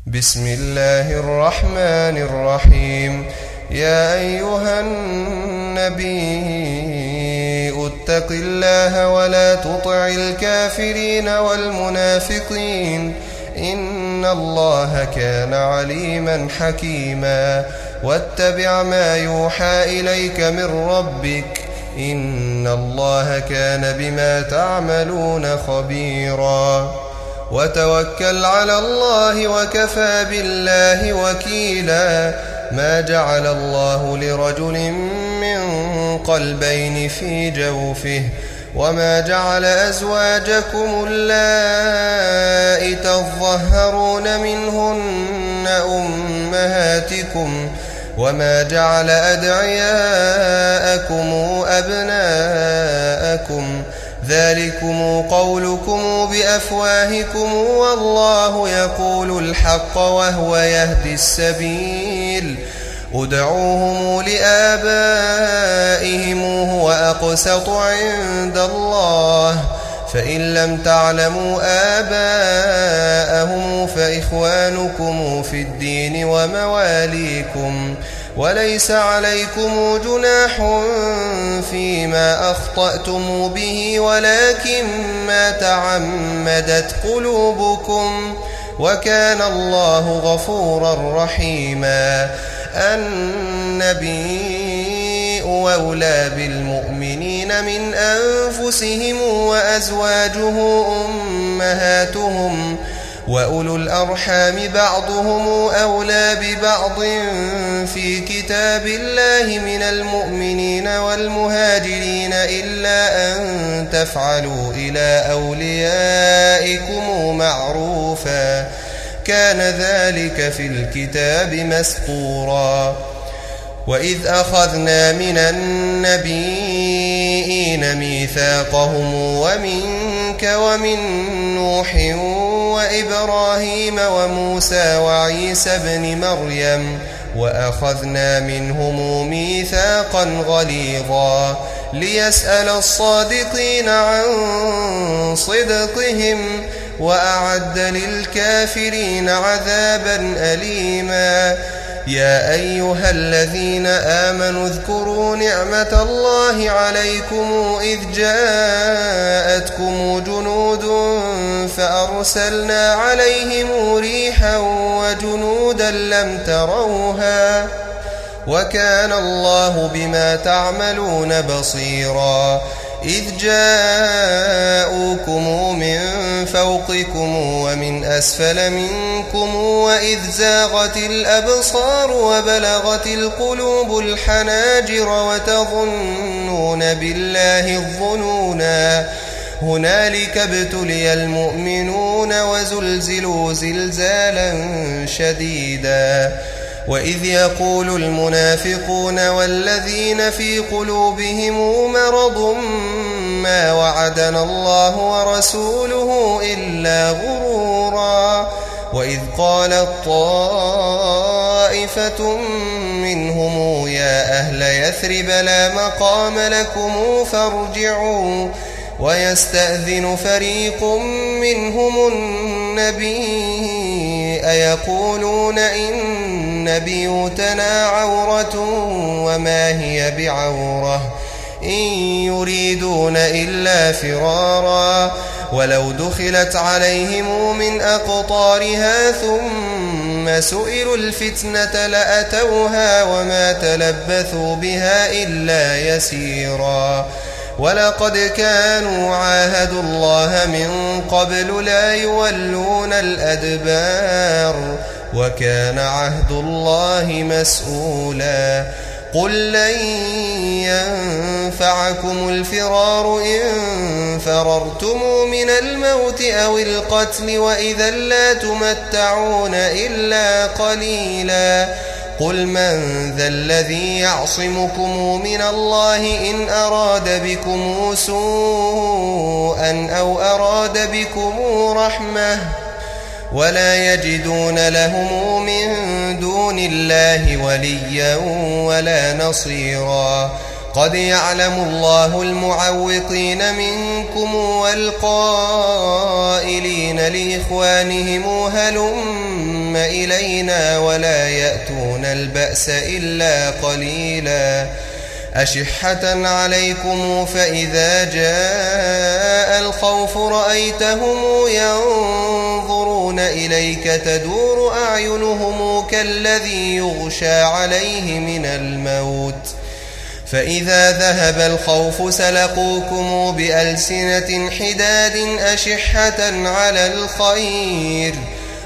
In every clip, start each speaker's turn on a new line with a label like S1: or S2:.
S1: بسم الله الرحمن الرحيم. يا أيها النبي اتق الله ولا تطع الكافرين والمنافقين إن الله كان عليما حكيما. واتبع ما يوحى إليك من ربك إن الله كان بما تعملون خبيرا. وتوكل على الله وكفى بالله وكيلا. ما جعل الله لرجل من قلبين في جوفه وما جعل أزواجكم اللائي تظهرون منهن أمهاتكم وما جعل أدعياءكم أبناءكم ذلكم قولكم بأفواهكم والله يقول الحق وهو يهدي السبيل. ادعوهم لآبائهم هو أقسط عند الله فإن لم تعلموا آباءهم فإخوانكم في الدين ومواليكم وليس عليكم جناح فيما أخطأتم به ولكن ما تعمدت قلوبكم وكان الله غفورا رحيما. النبي أولى بالمؤمنين من أنفسهم وأزواجه أمهاتهم وأولو الأرحام بعضهم أولى ببعض في كتاب الله من المؤمنين والمهاجرين إلا أن تفعلوا إلى أوليائكم معروفا كان ذلك في الكتاب مسطورا. وإذ أخذنا من النبيين ميثاقهم ومنك ومن نوح وإبراهيم وموسى وعيسى بن مريم وأخذنا منهم ميثاقا غليظا ليسأل الصادقين عن صدقهم وأعد للكافرين عذابا أليما. يا أيها الذين آمنوا اذكروا نعمة الله عليكم إذ جاءتكم جنود فأرسلنا عليهم ريحا وجنودا لم تروها وكان الله بما تعملون بصيرا. إذ جاءوكم من فوقكم ومن أسفل منكم وإذ زاغت الأبصار وبلغت القلوب الحناجر وتظنون بالله الظنونا هنالك ابتلي المؤمنون وزلزلوا زلزالا شديدا. وإذ يقول المنافقون والذين في قلوبهم مرض ما وعدنا الله ورسوله إلا غرورا. وإذ قالت طائفة منهم يا أهل يثرب لا مقام لكم فارجعوا ويستأذن فريق منهم النبي أيقولون إن بيوتنا عورة وما هي بعورة إن يريدون إلا فرارا ولو دخلت عليهم من أقطارها ثم سئلوا الفتنة لأتوها وما تلبثوا بها إلا يسيرا. ولقد كانوا عاهدوا الله من قبل لا يولون الأدبار وكان عهد الله مسؤولا. قل لن ينفعكم الفرار إن فررتم من الموت أو القتل وإذا لا تمتعون إلا قليلا. قل من ذا الذي يعصمكم من الله إن أراد بكم سوءا أو أراد بكم رحمة ولا يجدون لهم من دون الله وليا ولا نصيرا. قد يعلم الله المعوقين منكم والقائلين لإخوانهم هلم إلينا ولا يأتون البأس إلا قليلا أشحة عليكم فإذا جاء الخوف رأيتهم ينظرون إليك تدور أعينهم كالذي يغشى عليه من الموت فإذا ذهب الخوف سلقوكم بألسنة حداد أشحة على الخير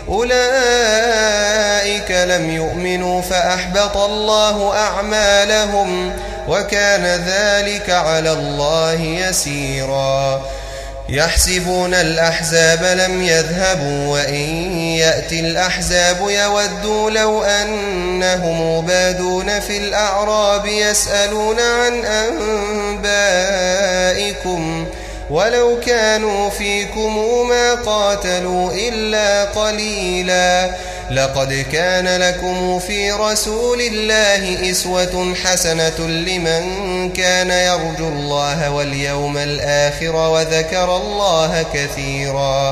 S1: أولئك لم يؤمنوا فأحبط الله أعمالهم وكان ذلك على الله يسيرا يحسبون الأحزاب لم يذهبوا وإن يأتي الأحزاب يودوا لو أنهم بادون في الأعراب يسألون عن أنبائكم ولو كانوا فيكم ما قاتلوا إلا قليلا لقد كان لكم في رسول الله أسوة حسنة لمن كان يرجو الله واليوم الآخر وذكر الله كثيرا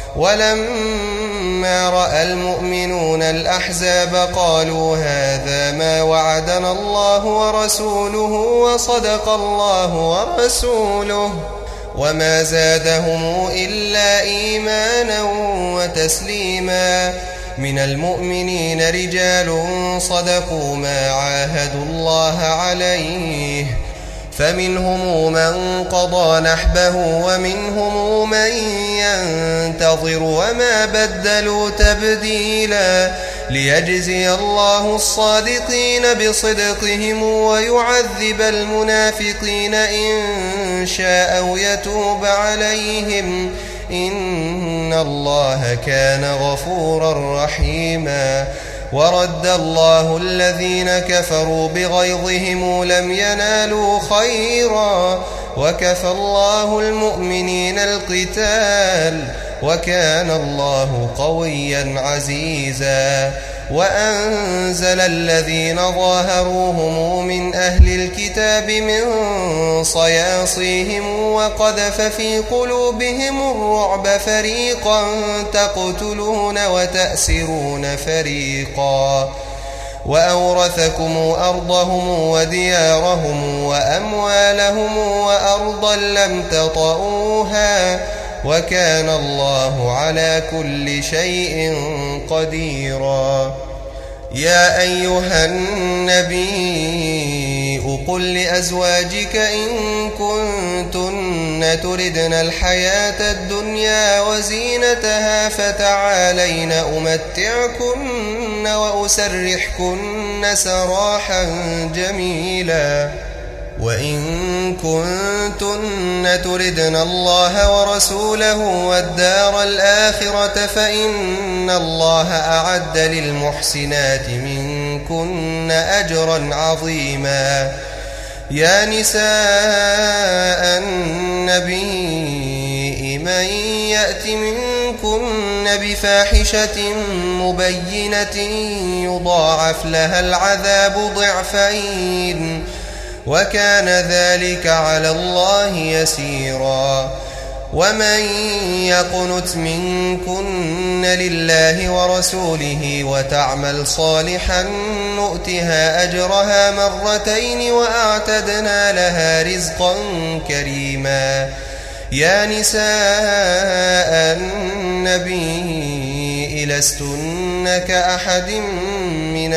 S1: ولما رأى المؤمنون الأحزاب قالوا هذا ما وعدنا الله ورسوله وصدق الله ورسوله وما زادهم إلا إيمانا وتسليما من المؤمنين رجال صدقوا ما عاهدوا الله عليه فمنهم من قضى نحبه ومنهم من ينتظر وما بدلوا تبديلا ليجزي الله الصادقين بصدقهم ويعذب المنافقين إن شاء أو يتوب عليهم إن الله كان غفورا رحيما ورد الله الذين كفروا بغيظهم لم ينالوا خيرا وكفى الله المؤمنين القتال وكان الله قويا عزيزا وأنزل الذين ظاهروهم من أهل الكتاب من صياصيهم وقذف في قلوبهم الرعب فريقا تقتلون وتأسرون فريقا وأورثكم أرضهم وديارهم وأموالهم وأرضا لم تطئوها وكان الله على كل شيء قديرا يا أيها النبي قل لأزواجك إن كنتن تردن الحياة الدنيا وزينتها فتعالين أمتعكن وأسرحكن سراحا جميلا وإن كنتن تردن الله ورسوله والدار الآخرة فإن الله أعد للمحسنات منكن أجرا عظيما يا نساء النبي من يأت منكن بفاحشة مبينة يضاعف لها العذاب ضعفين وكان ذلك على الله يسيرا ومن يقنت منكن لله ورسوله وتعمل صالحا نؤتها أجرها مرتين وأعتدنا لها رزقا كريما يا نساء النبي لستن كأحد من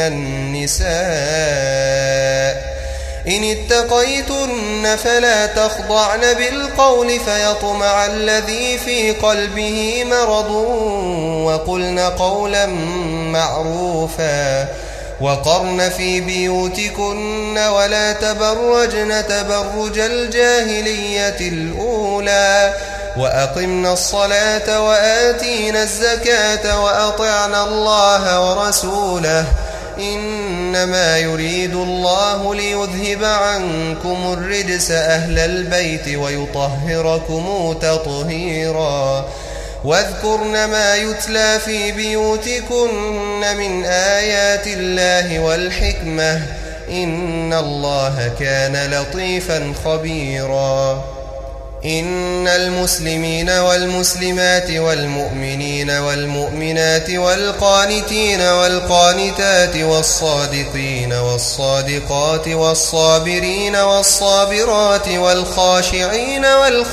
S1: النساء إن اتقيتن فلا تخضعن بالقول فيطمع الذي في قلبه مرض وقلن قولا معروفا وقرن في بيوتكن ولا تبرجن تبرج الجاهلية الأولى وأقمنا الصلاة وآتينا الزكاة وأطعنا الله ورسوله إنما يريد الله ليذهب عنكم الرجس أهل البيت ويطهركم تطهيرا واذكرن ما يتلى في بيوتكن من آيات الله والحكمة إن الله كان لطيفا خبيرا. إن المسلمين والمسلمات والمؤمنين والمؤمنات والقانتين والقانتات والصادقين والصادقات والصابرين والصابرات والخاشعين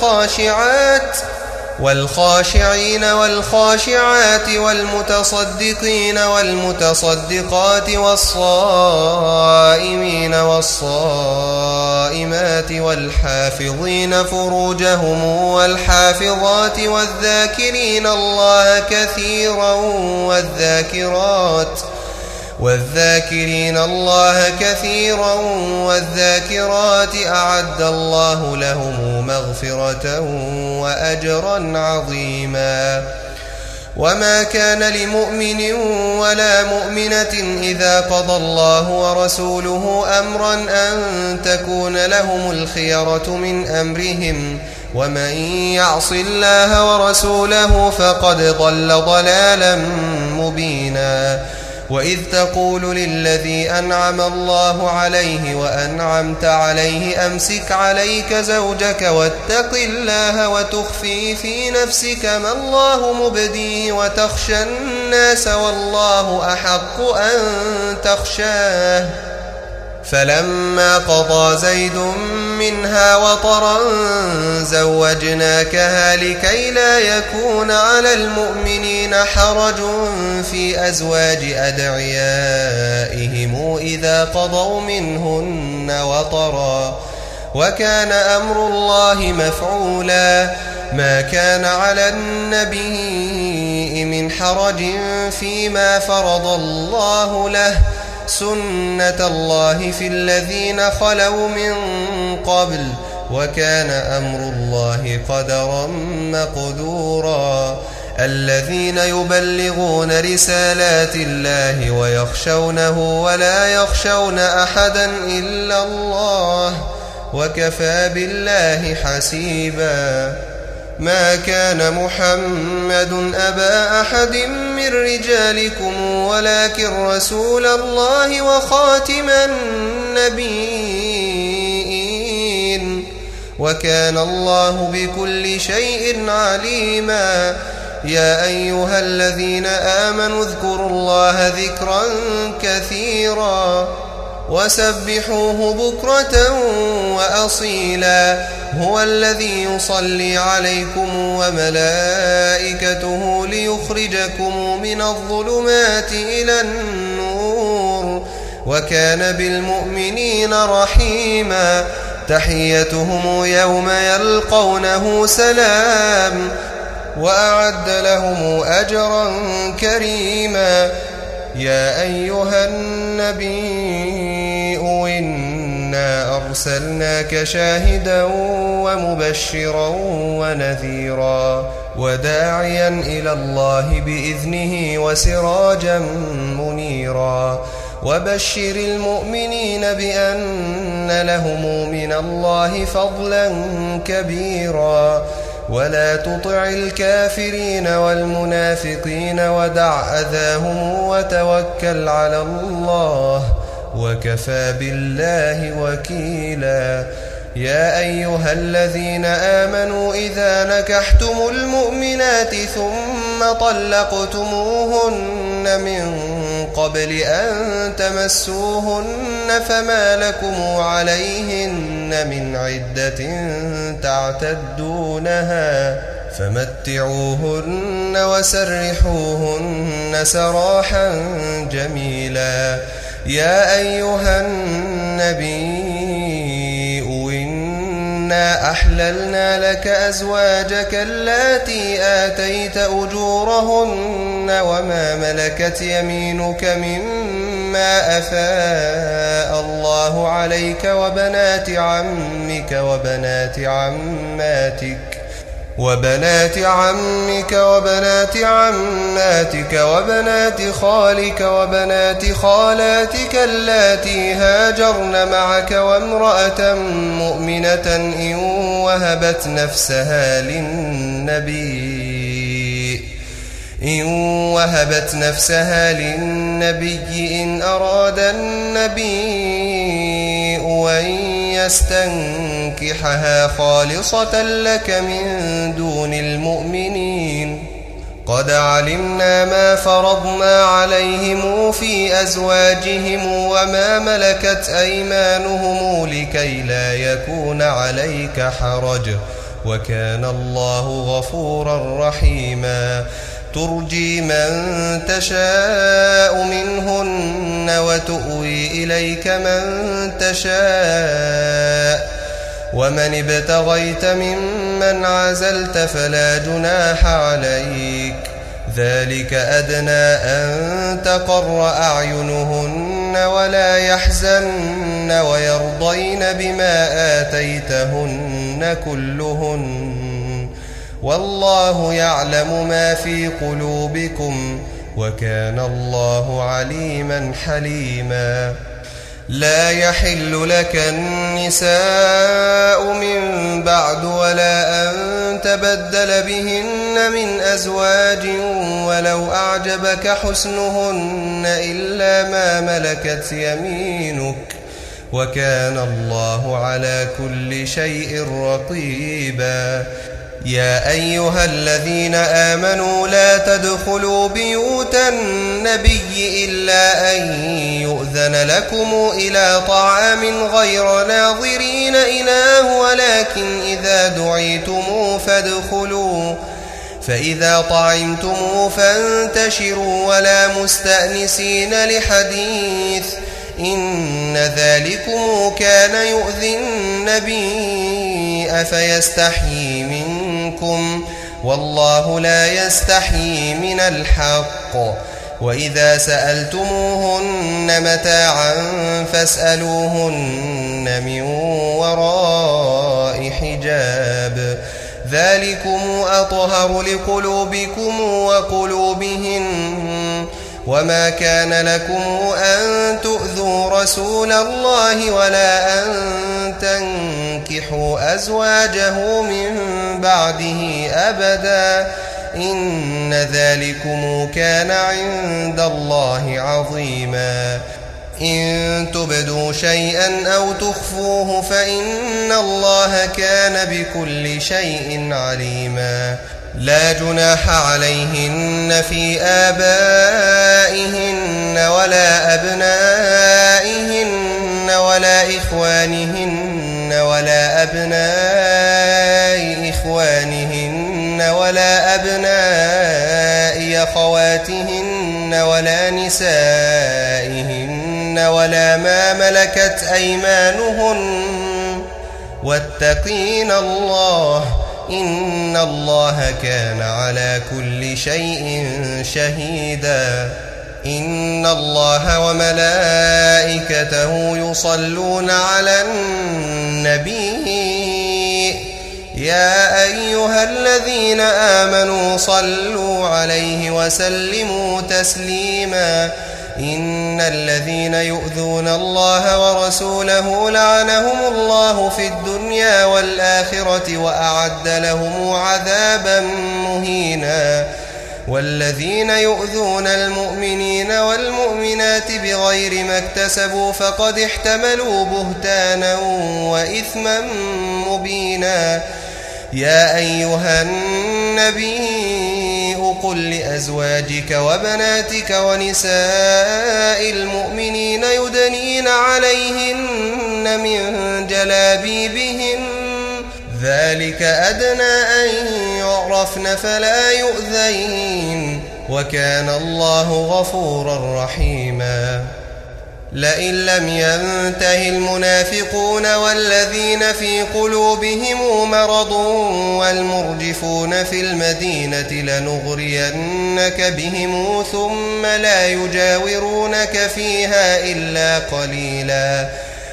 S1: والخاشعات والمتصدقين والمتصدقات والصائمين والصائمات والحافظين فروجهم والحافظات والذاكرين الله كثيرا والذاكرين الله كثيرا والذاكرات أعد الله لهم مغفرة وأجرا عظيما. وما كان لمؤمن ولا مؤمنة إذا قضى الله ورسوله أمرا أن تكون لهم الخيرة من أمرهم، ومن يعص الله ورسوله فقد ضل ضلالا مبينا. وإذ تقول للذي أنعم الله عليه وأنعمت عليه أمسك عليك زوجك واتق الله وتخفي في نفسك ما الله مبديه وتخشى الناس والله أحق أن تخشاه. فلما قضى زيد منها وطرا زوجناكها لكي لا يكون على المؤمنين حرج في أزواج أدعيائهم إذا قضوا منهن وطرا، وكان أمر الله مفعولا. ما كان على النبي من حرج فيما فرض الله له، سنة الله في الذين خلوا من قبل، وكان أمر الله قدرا مقدورا. الذين يبلغون رسالات الله ويخشونه ولا يخشون أحدا إلا الله، وكفى بالله حسيبا. ما كان محمد أبا أحد من رجالكم ولكن رسول الله وخاتم النبيين، وكان الله بكل شيء عليما. يا أيها الذين آمنوا اذكروا الله ذكرا كثيرا وسبحوه بكرة وأصيلا. هو الذي يصلي عليكم وملائكته ليخرجكم من الظلمات إلى النور، وكان بالمؤمنين رحيما. تحيتهم يوم يلقونه سلام، وأعد لهم أجرا كريما. يا أيها النبي إنا أرسلناك شاهدا ومبشرا ونذيرا وداعيا إلى الله بإذنه وسراجا منيرا. وبشر المؤمنين بأن لهم من الله فضلا كبيرا. ولا تطع الكافرين والمنافقين ودع أذاهم وتوكل على الله، وكفى بالله وكيلا. يا أيها الذين آمنوا إذا نكحتم المؤمنات ثم طلقتموهن من قبل أن تمسوهن فما لكم عليهن من عدة تعتدونها فمتعوهن وسرحوهن سراحا جميلا. يا أيها النبي إنا أحللنا لك أزواجك اللاتي آتيت أجورهن وما ملكت يمينك مما أفاء الله عليك وبنات عمك وبنات عماتك وبنات عماتك وبنات خالك وبنات خالاتك اللاتي هاجرن معك وامرأة مؤمنة إن وهبت نفسها للنبي إن وهبت نفسها للنبي إن أراد النبي أن يستنكحها خالصة لك من دون المؤمنين قد علمنا ما فرضنا عليهم في أزواجهم وما ملكت أيمانهم لكي لا يكون عليك حرج وكان الله غفورا رحيما ترجي من تشاء منهن وتؤوي إليك من تشاء ومن ابتغيت ممن عزلت فلا جناح عليك ذلك أدنى أن تقر أعينهن ولا يحزن ويرضين بما آتيتهن كلهن والله يعلم ما في قلوبكم وكان الله عليما حليما لا يحل لك النساء من بعد ولا أن تبدل بهن من أزواج ولو أعجبك حسنهن إلا ما ملكت يمينك وكان الله على كل شيء رقيبا يا أيها الذين آمنوا لا تدخلوا بيوت النبي إلا أن يؤذن لكم إلى طعام غير ناظرين إناه ولكن إذا دعيتم فادخلوا فإذا طعمتم فانتشروا ولا مستأنسين لحديث إن ذلكم كان يؤذي النبي أفيستحيي منكم والله لا يستحيي من الحق وإذا سألتموهن متاعا فاسألوهن من وراء حجاب ذلكم أطهر لقلوبكم وقلوبهن وما كان لكم أن تؤذوا رسول الله ولا أن تنكحوا أزواجه من بعده أبدا إن ذلكم كان عند الله عظيما إن تبدوا شيئا أو تخفوه فإن الله كان بكل شيء عليما لا جناح عليهن في آبائهن ولا أبنائهن ولا إخوانهن ولا أبناء إخوانهن ولا أبناء أخواتهن ولا نسائهن ولا ما ملكت أيمانهن واتقين الله إن الله كان على كل شيء شهيدا إن الله وملائكته يصلون على النبي يا أيها الذين آمنوا صلوا عليه وسلموا تسليما إن الذين يؤذون الله ورسوله لعنهم الله في الدنيا والآخرة وأعد لهم عذابا مهينا والذين يؤذون المؤمنين والمؤمنات بغير ما اكتسبوا فقد احتملوا بهتانا وإثما مبينا يا أيها النبي قل لأزواجك وبناتك ونساء المؤمنين يدنين عليهن من جلابيبهن ذلك أدنى أن يعرفن فلا يؤذين وكان الله غفورا رحيما لئن لم ينته المنافقون والذين في قلوبهم مرض والمرجفون في المدينة لنغرينك بهم ثم لا يجاورونك فيها إلا قليلا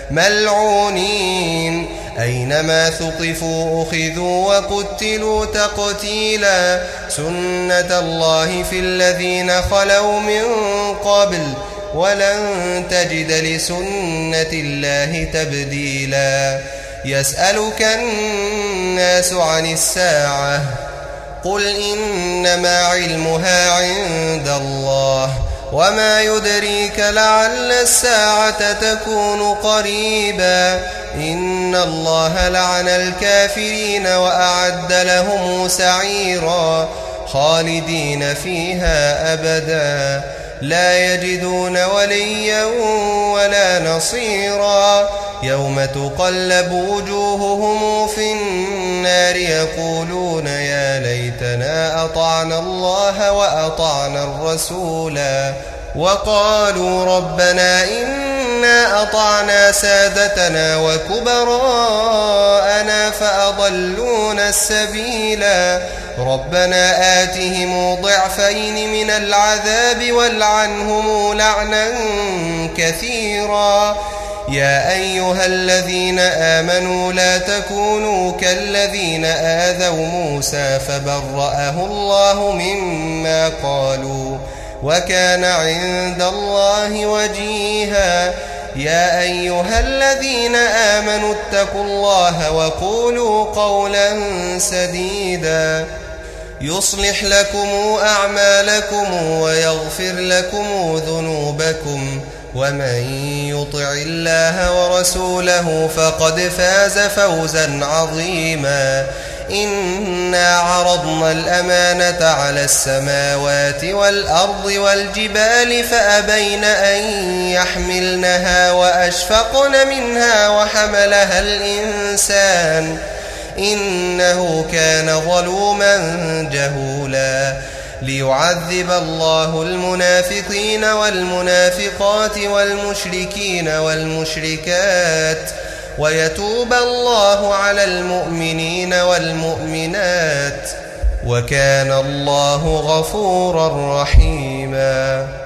S1: ملعونين أينما ثقفوا أخذوا وقتلوا تقتيلا سنة الله في الذين خلوا من قبل ولن تجد لسنة الله تبديلا يسألك الناس عن الساعة قل إنما علمها عند الله وما يدريك لعل الساعة تكون قريبا إن الله لعن الكافرين وأعد لهم سعيرا خالدين فيها أبدا لا يجدون وليا ولا نصيرا يوم تقلب وجوههم في النار يقولون يا ليتنا أطعنا الله وأطعنا الرسولا وقالوا ربنا إنا أطعنا سادتنا وكبراءنا فأضلونا السبيلا ربنا آتهم ضعفين من العذاب والعنهم لعنا كثيرا يا أيها الذين آمنوا لا تكونوا كالذين آذوا موسى فبرأه الله مما قالوا وكان عند الله وجيها يا أيها الذين آمنوا اتقوا الله وقولوا قولا سديدا يصلح لكم أعمالكم ويغفر لكم ذنوبكم ومن يطع الله ورسوله فقد فاز فوزا عظيما إنا عرضنا الأمانة على السماوات والأرض والجبال فأبين أن يحملنها وأشفقن منها وحملها الإنسان إنه كان ظلوما جهولا ليعذب الله المنافقين والمنافقات والمشركين والمشركات ويتوب الله على المؤمنين والمؤمنات وكان الله غفورا رحيما